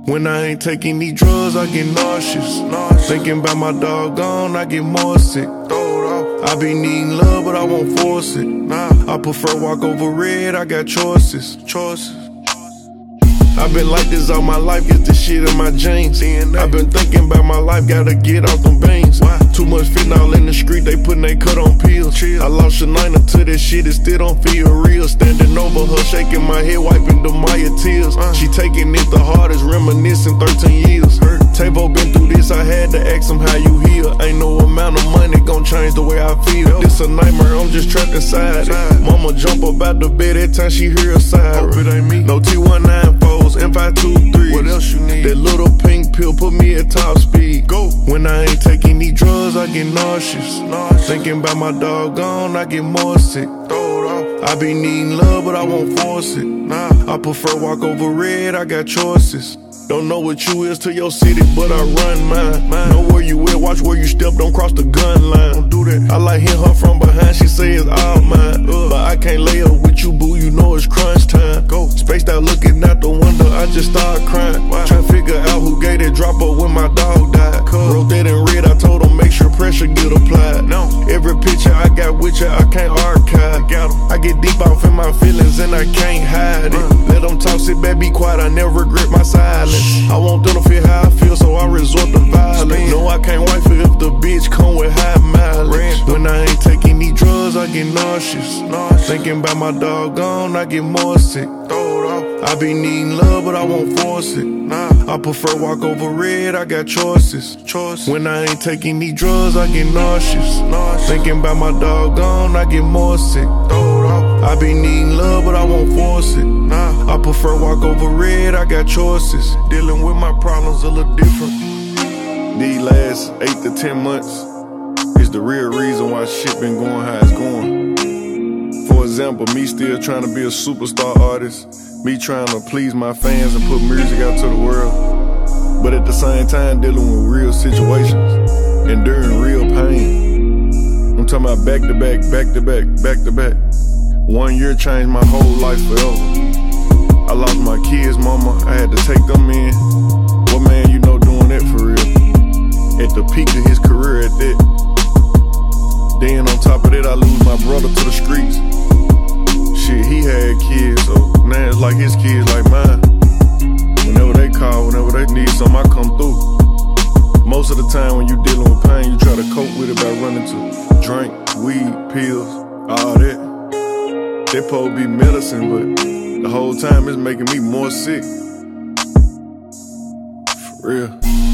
When I ain't taking these drugs, I get nauseous. Thinking about my dog gone, I get more sick. I be needing love, but I won't force it. I prefer walk over red, I got choices. I've been like this all my life, get this shit in my jeans. I've been thinking about my life, gotta get off them beans. Too much fentanyl in the street, they putting they cut on pills. I lost Shanina to this shit, it still don't feel real. Standing over her, shaking my head, wiping the Maya tears. She taking it the hardest, reminiscing 13 years. Tavo been through this, I had to ask him how you heal. Ain't no amount of money gon' change the way I feel. This a nightmare, I'm just trapped inside it. Mama jump up out the bed every time she hear a siren. Hope it ain't me. No T194s, M523s. What else you need? That little pink pill put me at top speed. Go. When I ain't taking these drugs, I get nauseous. Thinking about my dog gone, I get more sick. I be needing love, but I won't force it. I prefer walk over red, I got choices. Don't know what you is to your city, but I run mine. Know where you at, watch where you step, don't cross the gun line. Don't do that. I like hit her from behind, she say it's all mine. But I can't lay up with you, boo, you know it's crunch time. Go. Spaced out looking out the window, I just start crying. Tryna figure out who gave that drop up when my dog died. Wrote that in red, I told him make sure pressure get applied. Every picture I got with you, I can't archive. I get deep off in my feelings and I can't hide it. Let them talk, sit back, be quiet, I never regret my silence. I want them to feel how I feel, so I resort to violence. No, I can't wife it if the bitch come with high mileage. When I ain't taking these drugs, I get nauseous. Thinking about my dog gone, I get more sick. I be needing love, but I won't force it. I prefer walk over red, I got choices. When I ain't taking these drugs, I get nauseous. Thinking about my dog gone, I get more sick. I be needing love, but I won't force it. I prefer walk over red, I got choices. Dealing with my problems a little different. These last 8 to 10 months is the real reason why shit been going how it's going. For example, me still trying to be a superstar artist. Me trying to please my fans and put music out to the world. But at the same time dealing with real situations, enduring real pain. I'm talking about back to back, back to back, back to back. 1 year changed my whole life forever. I lost my kids, mama, I had to take them in. What man you know doing that for real? At the peak of his career at that. Then on top of that, I lose my brother to the streets. Shit, he had kids, so now it's like his kids like mine. Whenever they call, whenever they need something, I come through. Most of the time when you dealing with pain, you try to cope with it by running to drink, weed, pills, all that. They supposed to be medicine, but the whole time it's making me more sick. For real.